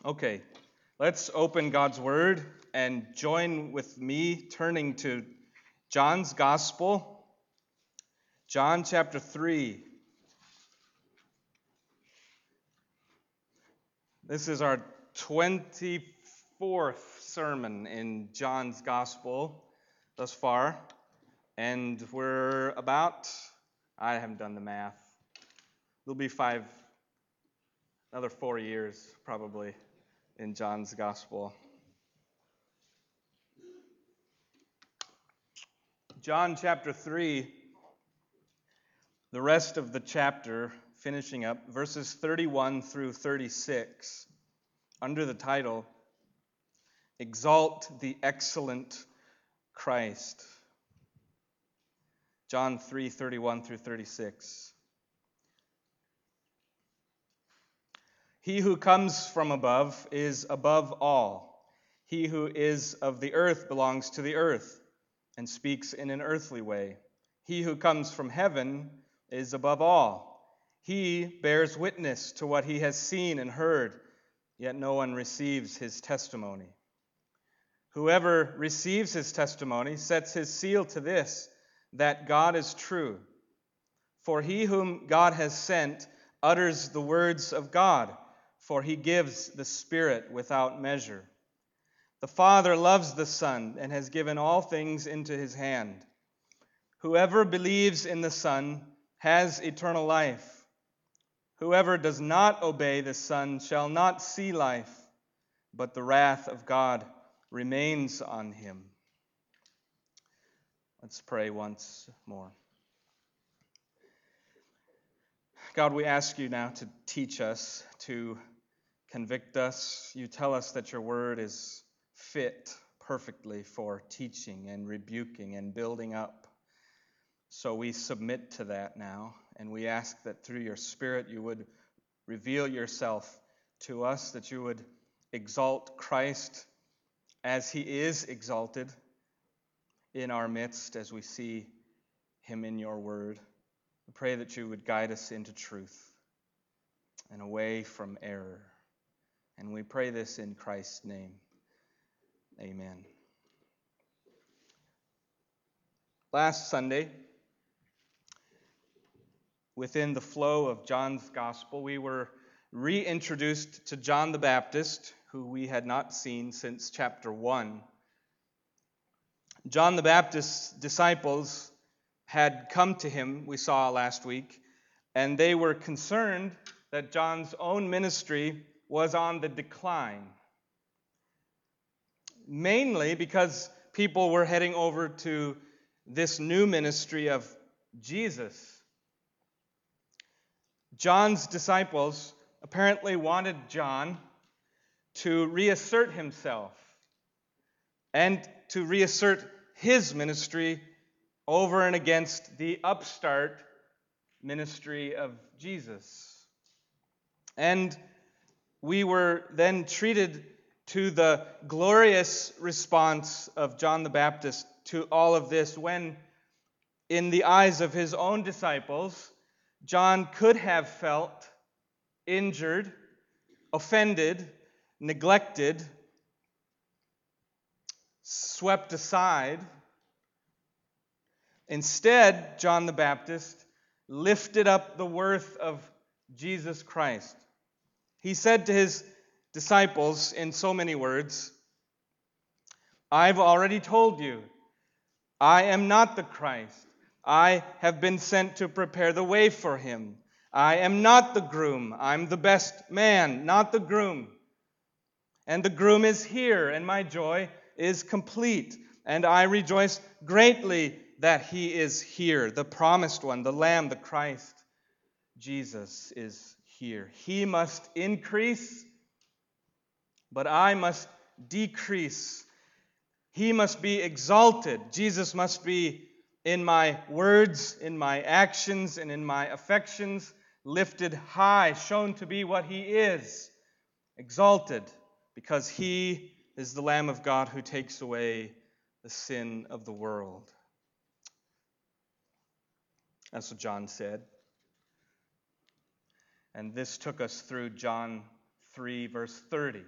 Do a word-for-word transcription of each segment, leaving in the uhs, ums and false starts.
Okay, let's open God's Word and join with me turning to John's Gospel, John chapter three. This is our twenty-fourth sermon in John's Gospel thus far, and we're about, I haven't done the math, it'll be five, another four years probably in John's Gospel. John chapter three, the rest of the chapter, finishing up, verses thirty-one through thirty-six, under the title, Exalt the Excellent Christ. John three, thirty-one through thirty-six. He who comes from above is above all. He who is of the earth belongs to the earth and speaks in an earthly way. He who comes from heaven is above all. He bears witness to what he has seen and heard, yet no one receives his testimony. Whoever receives his testimony sets his seal to this, that God is true. For he whom God has sent utters the words of God, for he gives the Spirit without measure. The Father loves the Son and has given all things into his hand. Whoever believes in the Son has eternal life. Whoever does not obey the Son shall not see life, but the wrath of God remains on him. Let's pray once more. God, we ask you now to teach us, to convict us. You tell us that your word is fit perfectly for teaching and rebuking and building up. So we submit to that now, and we ask that through your Spirit you would reveal yourself to us, that you would exalt Christ as he is exalted in our midst as we see him in your word. We pray that you would guide us into truth and away from error. And we pray this in Christ's name. Amen. Last Sunday, within the flow of John's Gospel, we were reintroduced to John the Baptist, who we had not seen since chapter one. John the Baptist's disciples had come to him, we saw last week, and they were concerned that John's own ministry was on the decline. Mainly because people were heading over to this new ministry of Jesus. John's disciples apparently wanted John to reassert himself and to reassert his ministry over and against the upstart ministry of Jesus. And we were then treated to the glorious response of John the Baptist to all of this when, in the eyes of his own disciples, John could have felt injured, offended, neglected, swept aside. Instead, John the Baptist lifted up the worth of Jesus Christ. He said to his disciples in so many words, I've already told you, I am not the Christ. I have been sent to prepare the way for him. I am not the groom. I'm the best man, not the groom. And the groom is here, and my joy is complete. And I rejoice greatly that he is here, the promised one, the Lamb, the Christ. Jesus is here. He must increase, but I must decrease. He must be exalted. Jesus must be in my words, in my actions, and in my affections, lifted high, shown to be what he is, exalted, because he is the Lamb of God who takes away the sin of the world. That's what John said. And this took us through John three, verse thirty.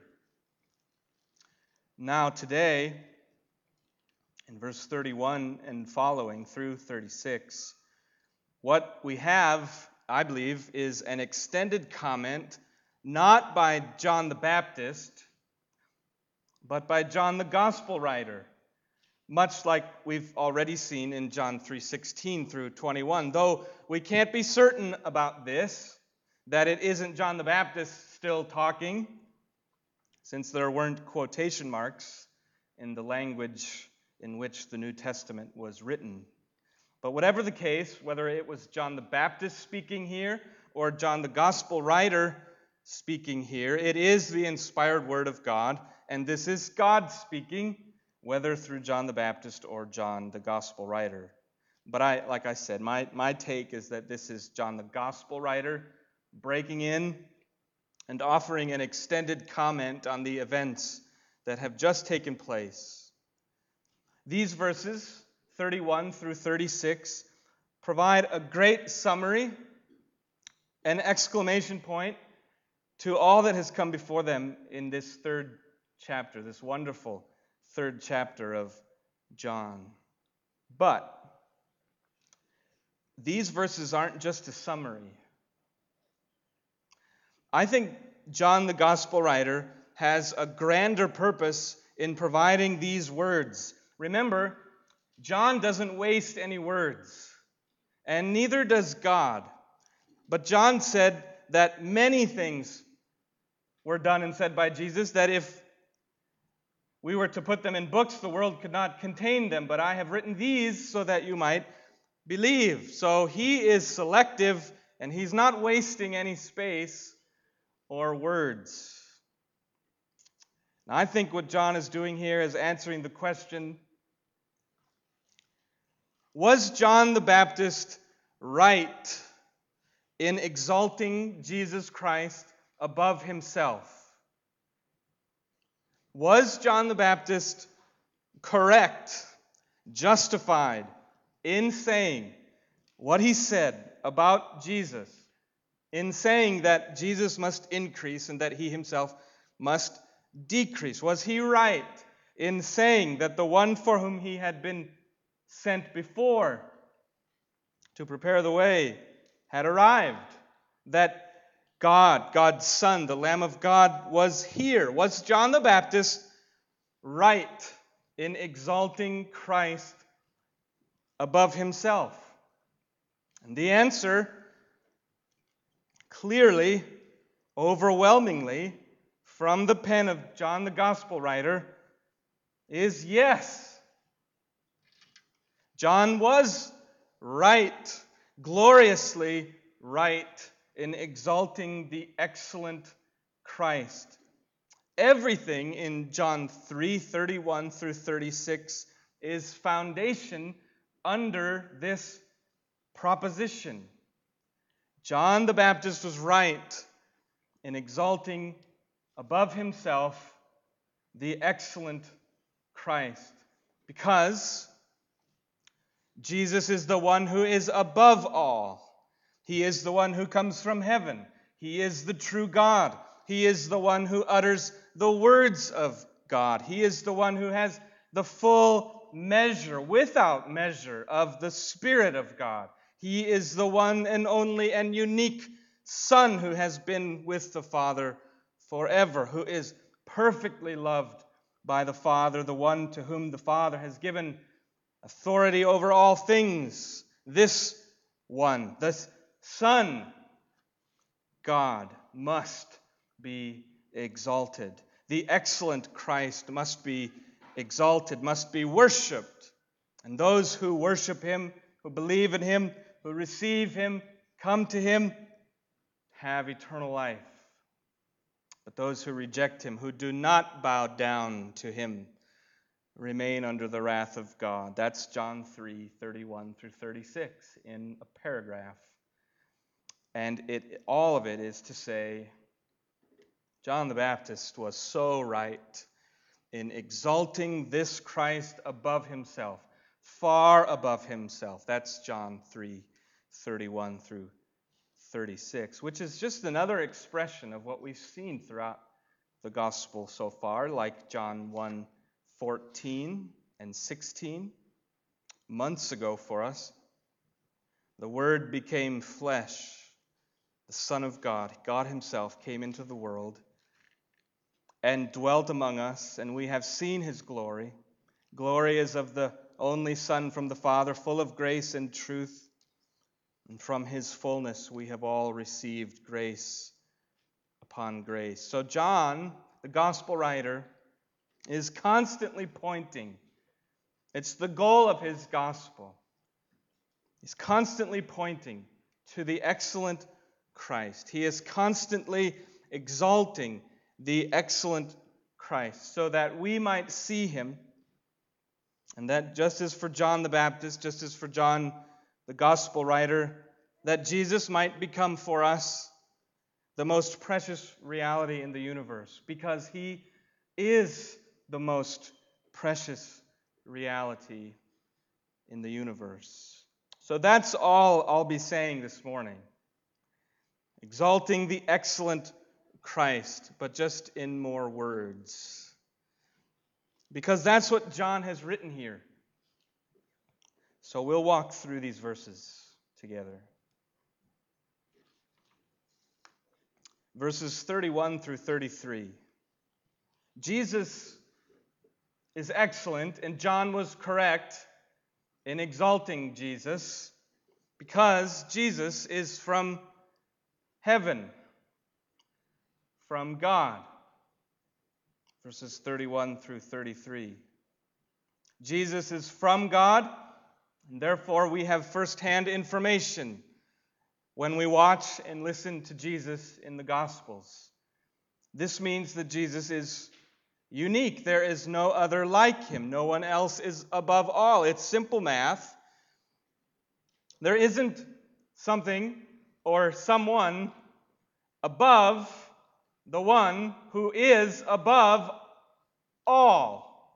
Now today, in verse thirty-one and following through thirty-six, what we have, I believe, is an extended comment not by John the Baptist, but by John the Gospel writer, much like we've already seen in John three sixteen through twenty-one. Though we can't be certain about this, that it isn't John the Baptist still talking, since there weren't quotation marks in the language in which the New Testament was written. But whatever the case, whether it was John the Baptist speaking here or John the Gospel writer speaking here, it is the inspired Word of God, and this is God speaking, whether through John the Baptist or John the Gospel writer. But I, like I said, my, my take is that this is John the Gospel writer breaking in and offering an extended comment on the events that have just taken place. These verses, thirty-one through thirty-six, provide a great summary, an exclamation point to all that has come before them in this third chapter, this wonderful third chapter of John. But these verses aren't just a summary. I think John the Gospel writer has a grander purpose in providing these words. Remember, John doesn't waste any words, and neither does God. But John said that many things were done and said by Jesus, that if we were to put them in books, the world could not contain them. But I have written these so that you might believe. So he is selective, and he's not wasting any space or words. Now, I think what John is doing here is answering the question, was John the Baptist right in exalting Jesus Christ above himself? Was John the Baptist correct, justified in saying what he said about Jesus, in saying that Jesus must increase and that he himself must decrease? Was he right in saying that the one for whom he had been sent before to prepare the way had arrived? That God, God's Son, the Lamb of God, was here? Was John the Baptist right in exalting Christ above himself? And the answer, clearly, overwhelmingly, from the pen of John the Gospel writer, is yes. John was right, gloriously right, in exalting the excellent Christ. Everything in John three, thirty-one through thirty-six is foundation under this proposition. John the Baptist was right in exalting above himself the excellent Christ, because Jesus is the one who is above all. He is the one who comes from heaven. He is the true God. He is the one who utters the words of God. He is the one who has the full measure, without measure, of the Spirit of God. He is the one and only and unique Son who has been with the Father forever, who is perfectly loved by the Father, the one to whom the Father has given authority over all things. This one, this Son, God, must be exalted. The excellent Christ must be exalted, must be worshipped. And those who worship him, who believe in him, who receive him, come to him, have eternal life. But those who reject him, who do not bow down to him, remain under the wrath of God. That's John three, thirty-one through thirty-six in a paragraph. And it, all of it is to say, John the Baptist was so right in exalting this Christ above himself, far above himself. That's John three, thirty-one through thirty-six, which is just another expression of what we've seen throughout the gospel so far, like John one fourteen and sixteen, months ago for us. The Word became flesh. The Son of God, God himself, came into the world and dwelt among us, and we have seen his glory. Glory is of the only Son from the Father, full of grace and truth. And from his fullness we have all received grace upon grace. So John, the gospel writer, is constantly pointing. It's the goal of his gospel. He's constantly pointing to the excellent Christ. He is constantly exalting the excellent Christ so that we might see him, and that just as for John the Baptist, just as for John the gospel writer, that Jesus might become for us the most precious reality in the universe, because he is the most precious reality in the universe. So that's all I'll be saying this morning. Exalting the excellent Christ, but just in more words. Because that's what John has written here. So we'll walk through these verses together. Verses thirty-one through thirty-three. Jesus is excellent, and John was correct in exalting Jesus, because Jesus is from heaven, from God. Verses thirty-one through thirty-three. Jesus is from God, and therefore we have first-hand information when we watch and listen to Jesus in the Gospels. This means that Jesus is unique. There is no other like him. No one else is above all. It's simple math. There isn't something or someone above the one who is above all.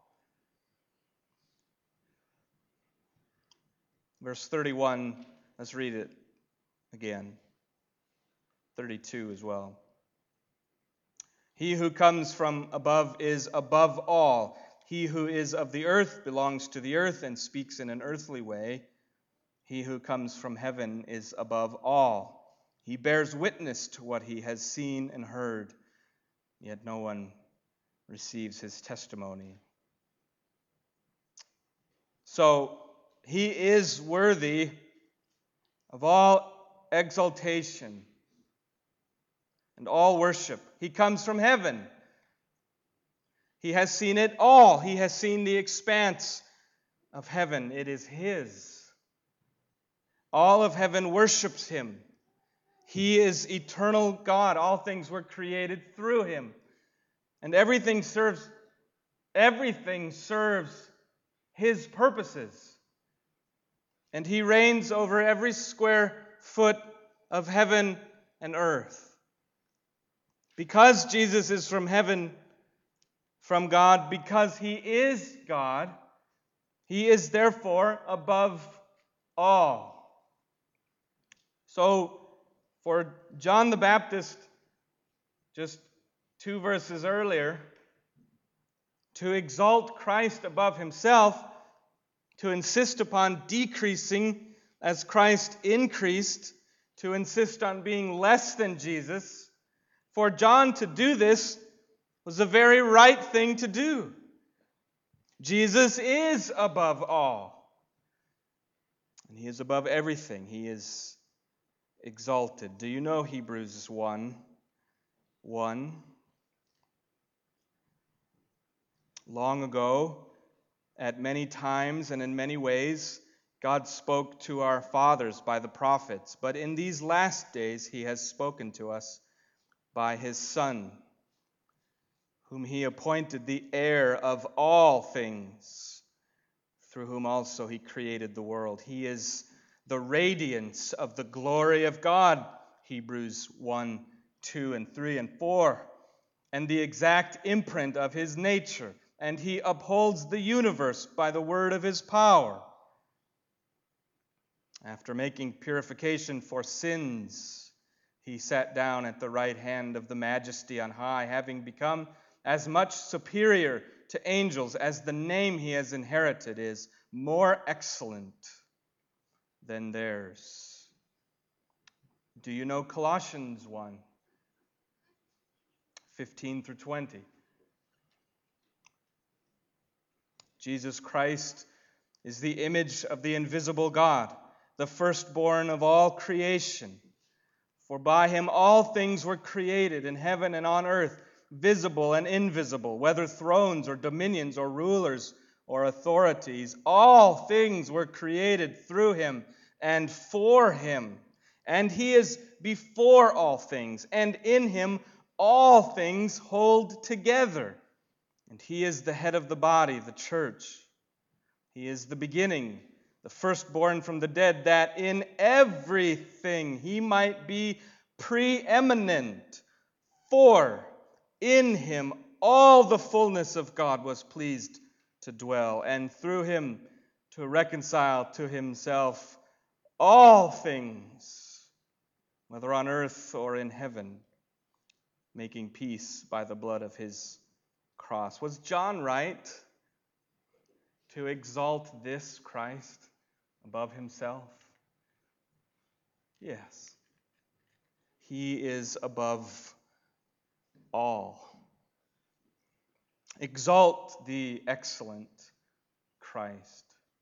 Verse thirty-one, let's read it again. thirty-two as well. He who comes from above is above all. He who is of the earth belongs to the earth and speaks in an earthly way. He who comes from heaven is above all. He bears witness to what he has seen and heard, yet no one receives his testimony. So, he is worthy of all exaltation and all worship. He comes from heaven. He has seen it all. He has seen the expanse of heaven. It is his. All of heaven worships him. He is eternal God. All things were created through him. And everything serves everything serves his purposes. And he reigns over every square foot of heaven and earth. Because Jesus is from heaven, from God, because he is God, he is therefore above all. So, for John the Baptist, just two verses earlier, to exalt Christ above himself, to insist upon decreasing as Christ increased, to insist on being less than Jesus, for John to do this was the very right thing to do. Jesus is above all. And he is above everything. He is exalted. Do you know Hebrews one? one? Long ago, at many times and in many ways, God spoke to our fathers by the prophets. But in these last days, he has spoken to us by his Son, whom he appointed the heir of all things, through whom also he created the world. He is the radiance of the glory of God, Hebrews one, two, and three, and four, and the exact imprint of his nature. And he upholds the universe by the word of his power. After making purification for sins, He sat down at the right hand of the Majesty on high, having become as much superior to angels as the name he has inherited is more excellent than theirs. Do you know Colossians one, fifteen through twenty? Jesus Christ is the image of the invisible God, the firstborn of all creation. For by him all things were created in heaven and on earth, visible and invisible, whether thrones or dominions or rulers or authorities. All things were created through him and for him. And he is before all things, and in him all things hold together. And he is the head of the body, the church. He is the beginning, the firstborn from the dead, that in everything he might be preeminent. For in him all the fullness of God was pleased to dwell, and through him to reconcile to himself all things, whether on earth or in heaven, making peace by the blood of his cross. Was John right to exalt this Christ above himself? Yes. He is above all. Exalt the excellent Christ.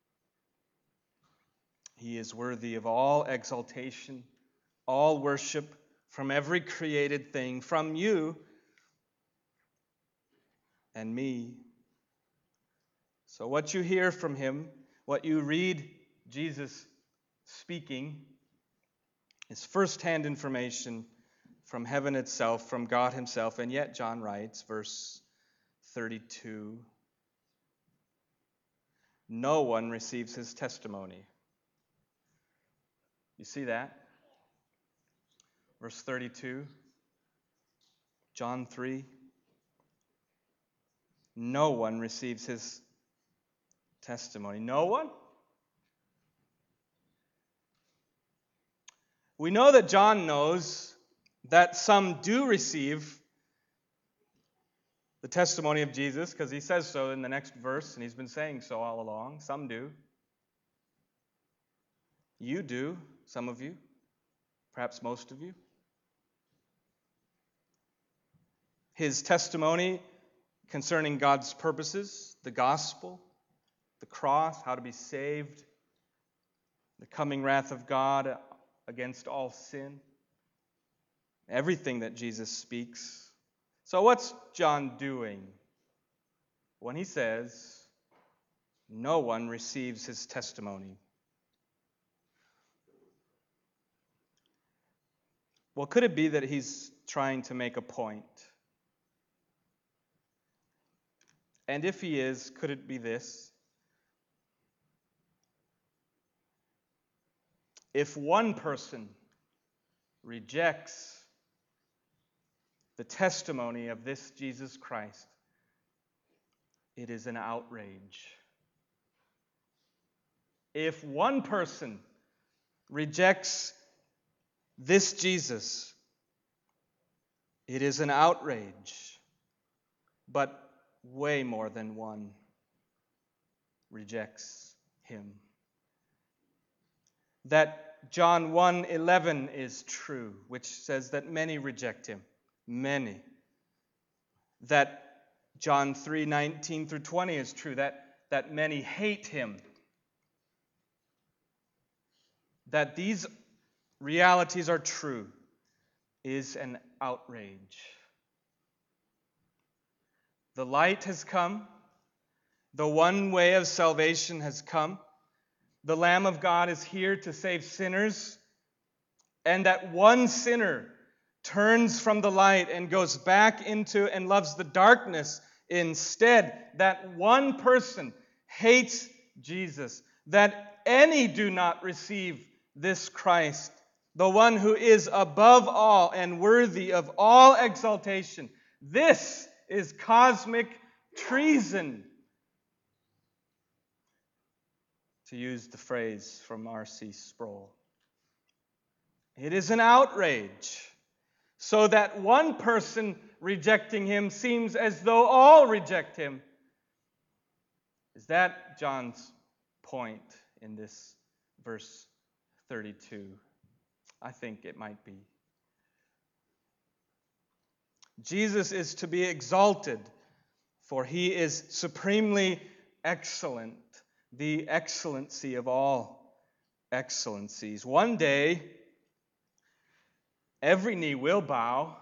He is worthy of all exaltation, all worship from every created thing, from you and me. So what you hear from him, what you read Jesus speaking, is first-hand information from heaven itself, from God himself. And yet, John writes, verse thirty-two, no one receives his testimony. You see that? Verse thirty-two, John three, no one receives his testimony. No one? We know that John knows that some do receive the testimony of Jesus, because he says so in the next verse, and he's been saying so all along. Some do. You do, some of you, perhaps most of you. His testimony concerning God's purposes, the gospel, the cross, how to be saved, the coming wrath of God against all sin, everything that Jesus speaks. So what's John doing when he says, no one receives his testimony? Well, could it be that he's trying to make a point? And if he is, could it be this? If one person rejects the testimony of this Jesus Christ, it is an outrage. If one person rejects this Jesus, it is an outrage. But way more than one rejects him. That John one eleven is true, which says that many reject him. Many. That John three nineteen through twenty is true, that, that many hate him. That these realities are true is an outrage. The light has come. The one way of salvation has come. The Lamb of God is here to save sinners. And that one sinner turns from the light and goes back into and loves the darkness instead. That one person hates Jesus. That any do not receive this Christ, the one who is above all and worthy of all exaltation. This is cosmic treason, to use the phrase from R C Sproul. It is an outrage. so that one person rejecting him seems as though all reject him. Is that John's point in this verse thirty-two? I think it might be. Jesus is to be exalted, for he is supremely excellent, the excellency of all excellencies. One day, every knee will bow,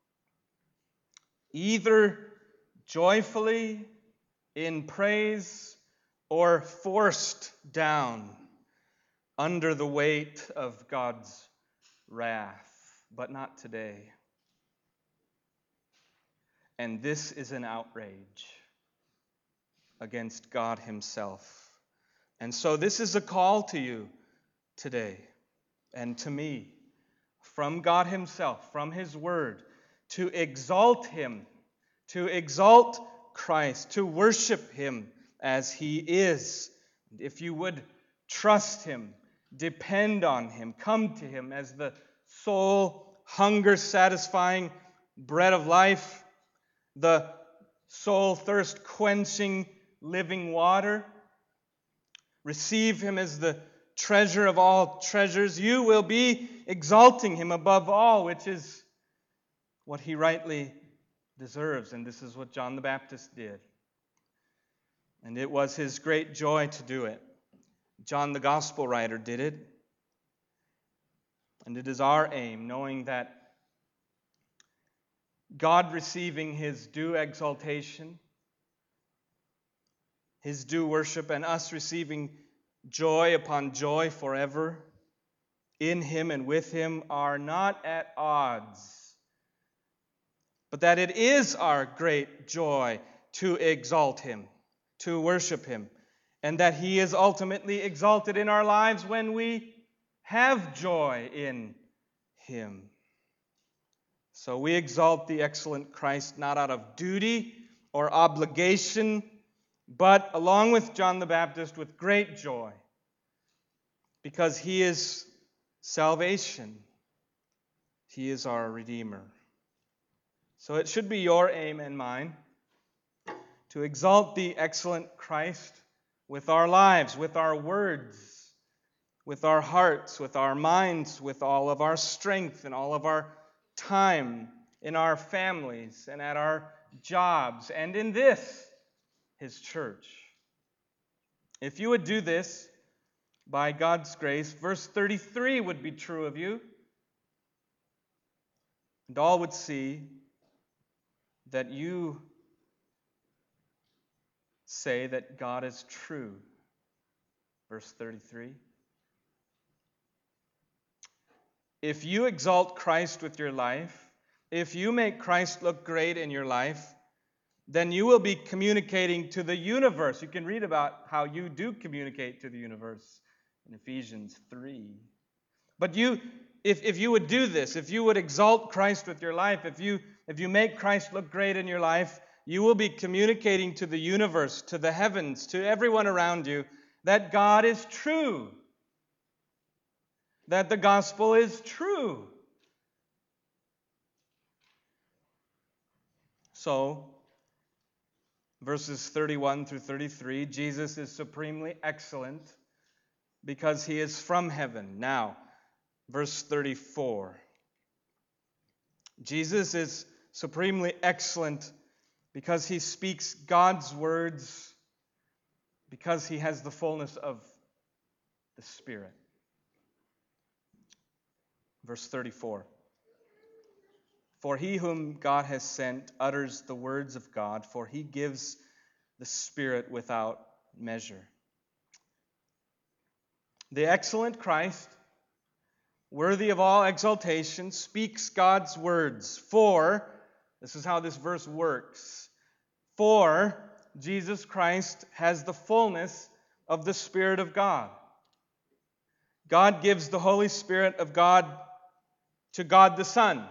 either joyfully in praise or forced down under the weight of God's wrath, but not today. And this is an outrage against God himself. And so this is a call to you today and to me from God himself, from his word, to exalt him, to exalt Christ, to worship him as he is. If you would trust him, depend on him, come to him as the soul hunger-satisfying bread of life, the soul thirst-quenching living water. Receive him as the treasure of all treasures. You will be exalting him above all, which is what he rightly deserves. And this is what John the Baptist did. And it was his great joy to do it. John the Gospel writer did it. And it is our aim, knowing that God receiving his due exaltation, his due worship, and us receiving joy upon joy forever in him and with him are not at odds, but that it is our great joy to exalt him, to worship him, and that he is ultimately exalted in our lives when we have joy in him. So we exalt the excellent Christ not out of duty or obligation, but along with John the Baptist with great joy, because he is salvation. He is our Redeemer. So it should be your aim and mine to exalt the excellent Christ with our lives, with our words, with our hearts, with our minds, with all of our strength and all of our time, in our families and at our jobs, and in this, his church. If you would do this, by God's grace, verse thirty-three would be true of you, and all would see that you say that God is true. Verse thirty-three. If you exalt Christ with your life, if you make Christ look great in your life, then you will be communicating to the universe. You can read about how you do communicate to the universe in Ephesians three. But you, if, if you would do this, if you would exalt Christ with your life, if you, if you make Christ look great in your life, you will be communicating to the universe, to the heavens, to everyone around you, that God is true. That the gospel is true. So, verses thirty-one through thirty-three, Jesus is supremely excellent because he is from heaven. Now, verse thirty-four. Jesus is supremely excellent because he speaks God's words, because he has the fullness of the Spirit. Verse thirty-four. For he whom God has sent utters the words of God, for he gives the Spirit without measure. The excellent Christ, worthy of all exaltation, speaks God's words. For, this is how this verse works, for Jesus Christ has the fullness of the Spirit of God. God gives the Holy Spirit of God to God the Son,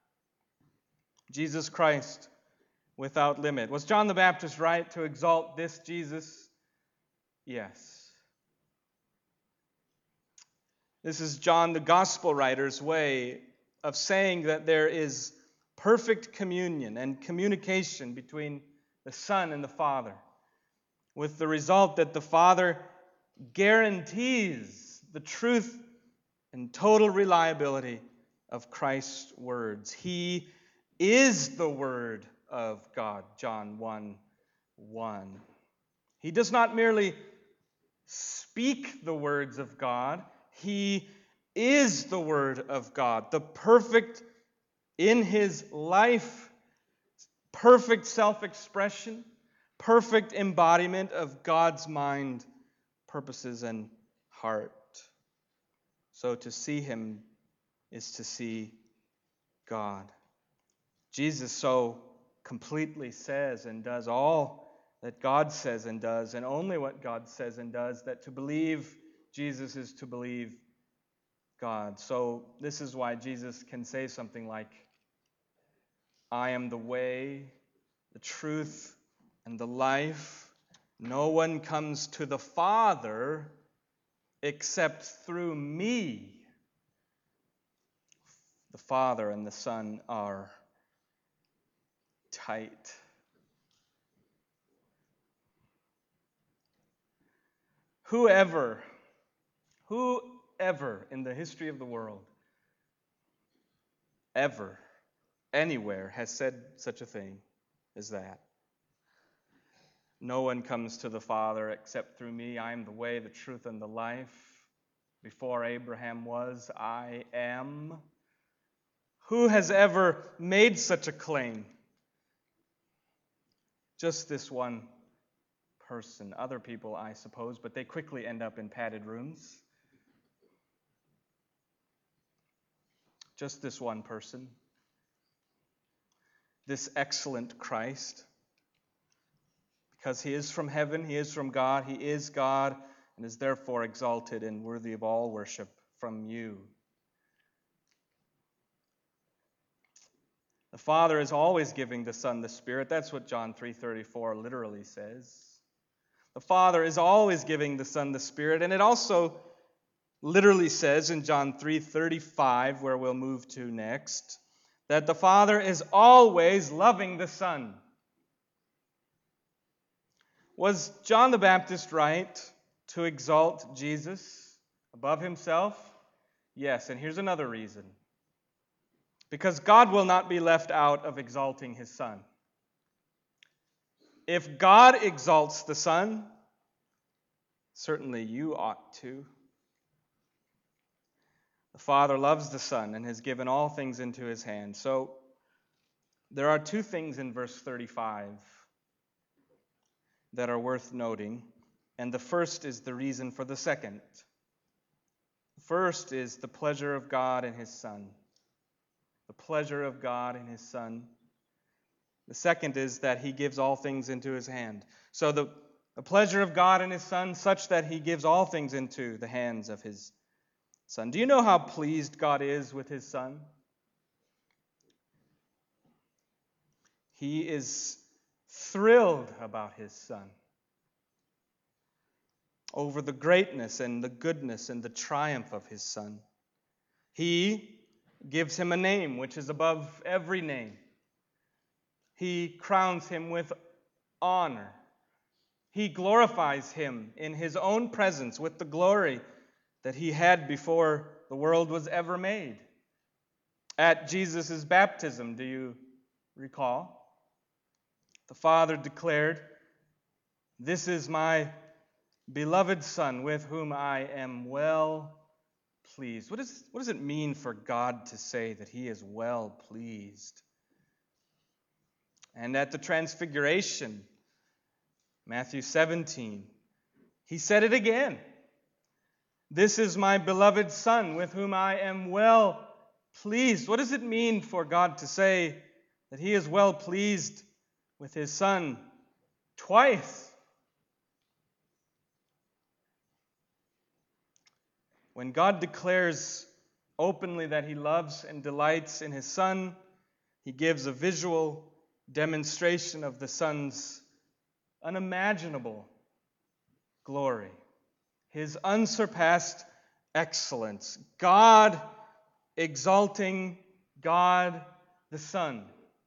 Jesus Christ, without limit. Was John the Baptist right to exalt this Jesus? Yes. This is John the Gospel writer's way of saying that there is perfect communion and communication between the Son and the Father, with the result that the Father guarantees the truth and total reliability of Christ's words. He is the Word of God, John one one. He does not merely speak the words of God, He is the Word of God, the perfect in His life, perfect self-expression, perfect embodiment of God's mind, purposes, and heart. So to see Him is to see God. Jesus so completely says and does all that God says and does, and only what God says and does, that to believe Jesus is to believe God. So this is why Jesus can say something like, I am the way, the truth, and the life. No one comes to the Father except through me. The Father and the Son are tight. Whoever, whoever in the history of the world, ever, anywhere, has said such a thing as that. No one comes to the Father except through me. I am the way, the truth, and the life. Before Abraham was, I am. Who has ever made such a claim? Just this one person. Other people, I suppose, but they quickly end up in padded rooms. Just this one person. This excellent Christ. Because He is from heaven, He is from God, He is God, and is therefore exalted and worthy of all worship from you. The Father is always giving the Son the Spirit. That's what John three thirty-four literally says. The Father is always giving the Son the Spirit, and it also literally says in John three thirty-five, where we'll move to next, that the Father is always loving the Son. Was John the Baptist right to exalt Jesus above himself? Yes, and here's another reason. Because God will not be left out of exalting His Son. If God exalts the Son, certainly you ought to. The Father loves the Son and has given all things into His hand. So there are two things in verse thirty-five that are worth noting, and the first is the reason for the second. The first is the pleasure of God and His Son. The pleasure of God and His Son. The second is that He gives all things into His hand. So the, the pleasure of God and His Son, such that He gives all things into the hands of His Son. Do you know how pleased God is with His Son? He is thrilled about His Son, over the greatness and the goodness and the triumph of His Son. He gives Him a name which is above every name. He crowns Him with honor. He glorifies Him in His own presence with the glory that He had before the world was ever made. At Jesus' baptism, do you recall? The Father declared, "This is my beloved Son, with whom I am well pleased." What, is, what does it mean for God to say that He is well pleased? And at the Transfiguration, Matthew seventeen, He said it again. "This is my beloved Son, with whom I am well pleased." What does it mean for God to say that He is well pleased with His Son twice? When God declares openly that He loves and delights in His Son, He gives a visual demonstration of the Son's unimaginable glory, His unsurpassed excellence. God exalting God the Son.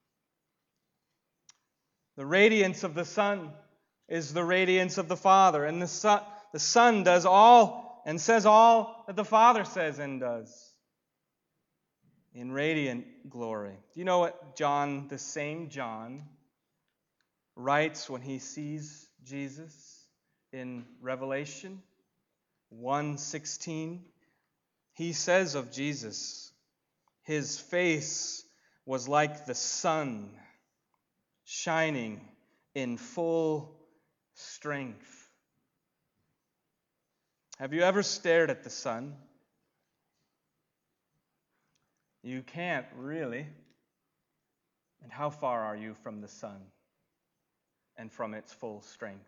The radiance of the Son is the radiance of the Father, and the Son, the Son does all and says all that the Father says and does in radiant glory. Do you know what John, the same John, writes when he sees Jesus in Revelation one sixteen? He says of Jesus, his face was like the sun shining in full strength. Have you ever stared at the sun? You can't really. And how far are you from the sun and from its full strength?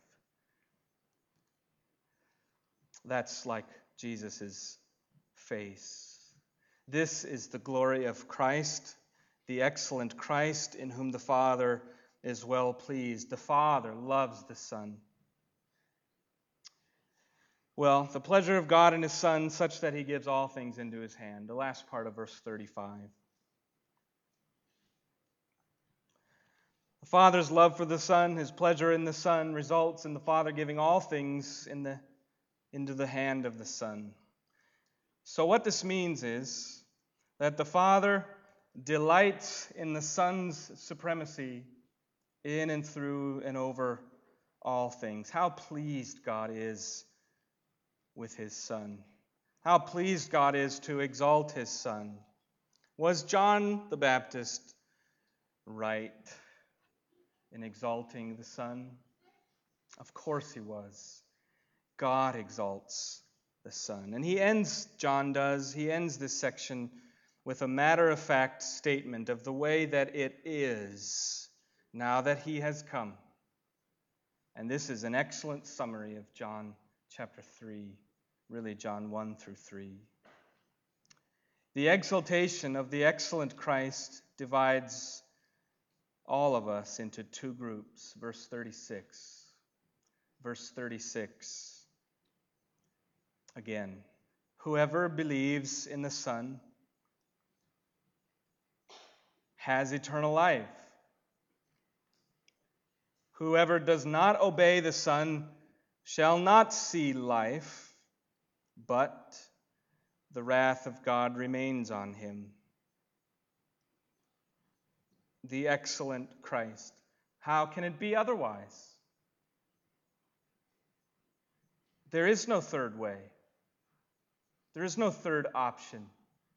That's like Jesus' face. This is the glory of Christ, the excellent Christ in whom the Father is well pleased. The Father loves the Son. Well, the pleasure of God in His Son, such that He gives all things into His hand. The last part of verse thirty-five. The Father's love for the Son, His pleasure in the Son, results in the Father giving all things in the, into the hand of the Son. So what this means is that the Father delights in the Son's supremacy in and through and over all things. How pleased God is with His Son. How pleased God is to exalt His Son. Was John the Baptist right in exalting the Son? Of course he was. God exalts the Son. And he ends, John does, he ends this section with a matter-of-fact statement of the way that it is now that He has come. And this is an excellent summary of John chapter three, really John one through three. The exaltation of the excellent Christ divides all of us into two groups. Verse thirty-six. Verse thirty-six. Again, whoever believes in the Son has eternal life. Whoever does not obey the Son shall not see life, but the wrath of God remains on him. The excellent Christ. How can it be otherwise? There is no third way. There is no third option.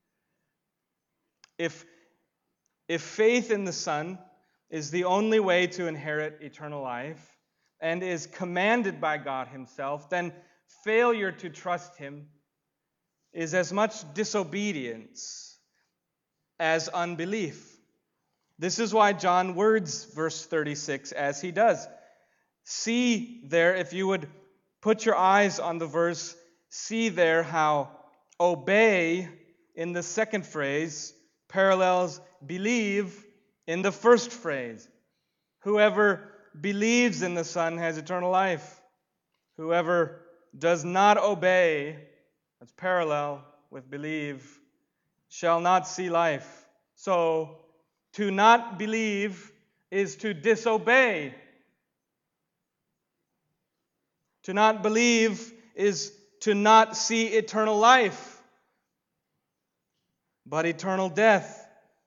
If, if faith in the Son is the only way to inherit eternal life and is commanded by God Himself, then failure to trust Him is as much disobedience as unbelief. This is why John words verse thirty-six as he does. See there, if you would put your eyes on the verse, see there how obey in the second phrase parallels believe in the first phrase. Whoever believes in the Son has eternal life. Whoever does not obey, that's parallel with believe, shall not see life. So, to not believe is to disobey. To not believe is to not see eternal life, but eternal death.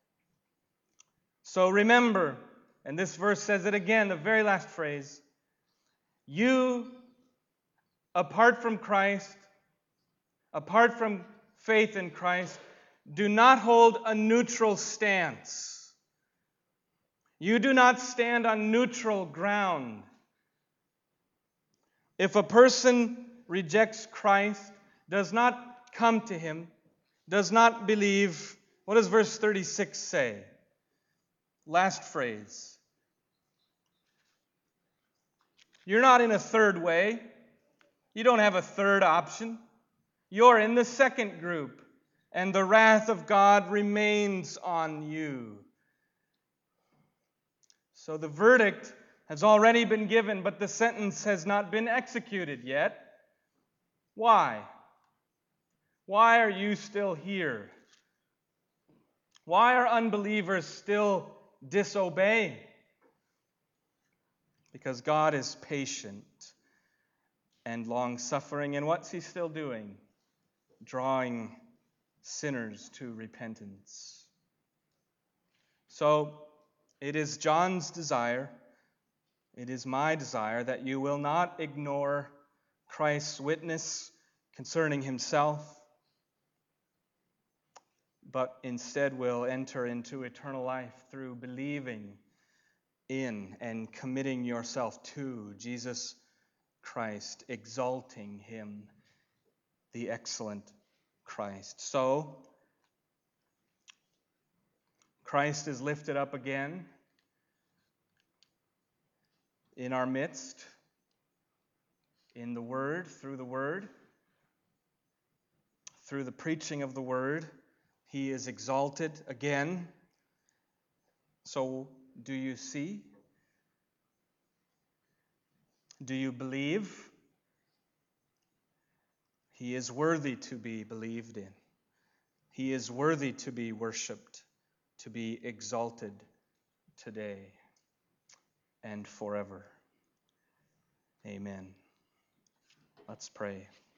So remember, and this verse says it again, the very last phrase, you, apart from Christ, apart from faith in Christ, do not hold a neutral stance. You do not stand on neutral ground. If a person rejects Christ, does not come to Him, does not believe, what does verse thirty-six say? Last phrase. You're not in a third way. You don't have a third option. You're in the second group, and the wrath of God remains on you. So the verdict has already been given, but the sentence has not been executed yet. Why? Why are you still here? Why are unbelievers still disobeying? Because God is patient and long-suffering. And what's he still doing? Drawing sinners to repentance. So, it is John's desire, it is my desire, that you will not ignore Christ's witness concerning himself, but instead will enter into eternal life through believing in and committing yourself to Jesus Christ, exalting him, the excellent Christ. So, Christ is lifted up again in our midst, in the Word, through the Word, through the preaching of the Word. He is exalted again. So, do you see? Do you believe? He is worthy to be believed in. He is worthy to be worshiped, to be exalted today and forever. Amen. Let's pray.